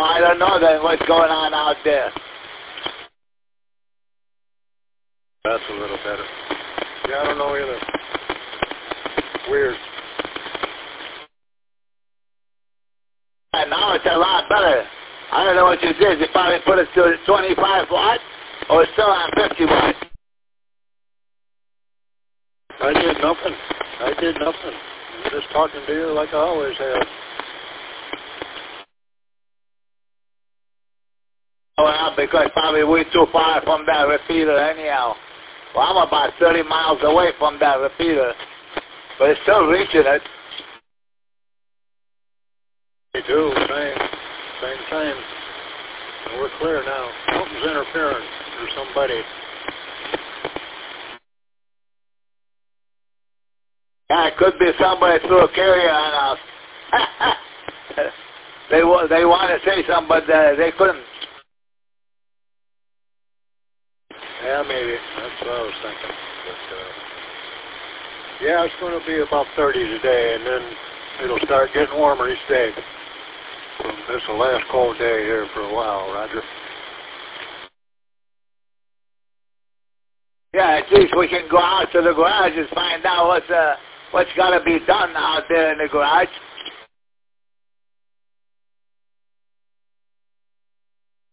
I don't know then what's going on out there. That's a little better. Yeah, I don't know either. Weird. And now it's a lot better. I don't know what you did. You probably put it to 25 watt or still on 50 watt. I did nothing. I'm just talking to you like I always have. Well, because probably we're too far from that repeater anyhow. Well, I'm about 30 miles away from that repeater, but it's still reaching it. Me too, same time. And we're clear now. Something's interfering. There's somebody. Yeah, it could be somebody threw a carrier on us. They want to say something, but they couldn't. Yeah, maybe. That's what I was thinking. But, yeah, it's going to be about 30 today, and then it'll start getting warmer each day. This is the last cold day here for a while, Roger. Yeah, at least we can go out to the garage and find out what's got to be done out there in the garage.